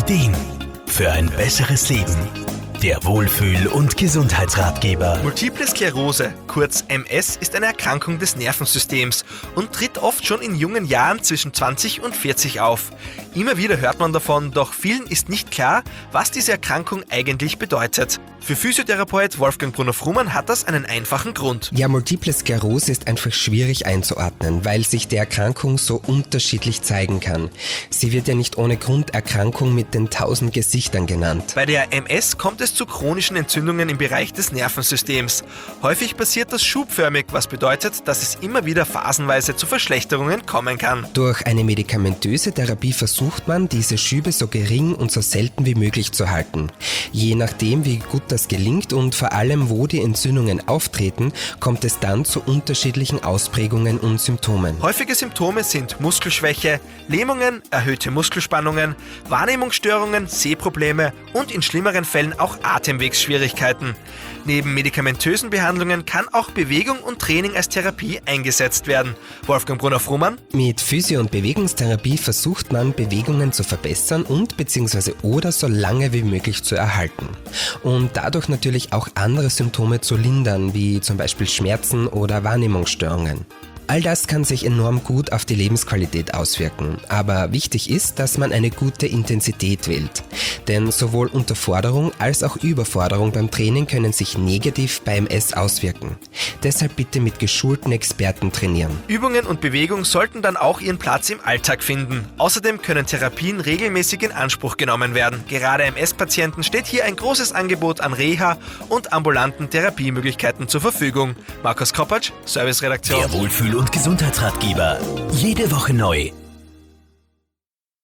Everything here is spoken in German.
Ideen für ein besseres Leben. Der Wohlfühl- und Gesundheitsratgeber. Multiple Sklerose, kurz MS, ist eine Erkrankung des Nervensystems und tritt oft schon in jungen Jahren zwischen 20 und 40 auf. Immer wieder hört man davon, doch vielen ist nicht klar, was diese Erkrankung eigentlich bedeutet. Für Physiotherapeut Wolfgang Brunner-Frumann hat das einen einfachen Grund. Ja, Multiple Sklerose ist einfach schwierig einzuordnen, weil sich die Erkrankung so unterschiedlich zeigen kann. Sie wird ja nicht ohne Grund Erkrankung mit den 1000 Gesichtern genannt. Bei der MS kommt es zu chronischen Entzündungen im Bereich des Nervensystems. Häufig passiert das schubförmig, was bedeutet, dass es immer wieder phasenweise zu Verschlechterungen kommen kann. Durch eine medikamentöse Therapie versucht man, diese Schübe so gering und so selten wie möglich zu halten. Je nachdem, wie gut das gelingt und vor allem, wo die Entzündungen auftreten, kommt es dann zu unterschiedlichen Ausprägungen und Symptomen. Häufige Symptome sind Muskelschwäche, Lähmungen, erhöhte Muskelspannungen, Wahrnehmungsstörungen, Sehprobleme und in schlimmeren Fällen auch Atemwegsschwierigkeiten. Neben medikamentösen Behandlungen kann auch Bewegung und Training als Therapie eingesetzt werden. Wolfgang Brunner-Frumann: Mit Physio- und Bewegungstherapie versucht man, Bewegungen zu verbessern und bzw. so lange wie möglich zu erhalten. Und dadurch natürlich auch andere Symptome zu lindern, wie zum Beispiel Schmerzen oder Wahrnehmungsstörungen. All das kann sich enorm gut auf die Lebensqualität auswirken, aber wichtig ist, dass man eine gute Intensität wählt. Denn sowohl Unterforderung als auch Überforderung beim Training können sich negativ bei MS auswirken. Deshalb bitte mit geschulten Experten trainieren. Übungen und Bewegung sollten dann auch ihren Platz im Alltag finden. Außerdem können Therapien regelmäßig in Anspruch genommen werden. Gerade MS-Patienten steht hier ein großes Angebot an Reha- und ambulanten Therapiemöglichkeiten zur Verfügung. Markus Koppatsch, Serviceredaktion. Der Wohlfühl- und Gesundheitsratgeber. Jede Woche neu.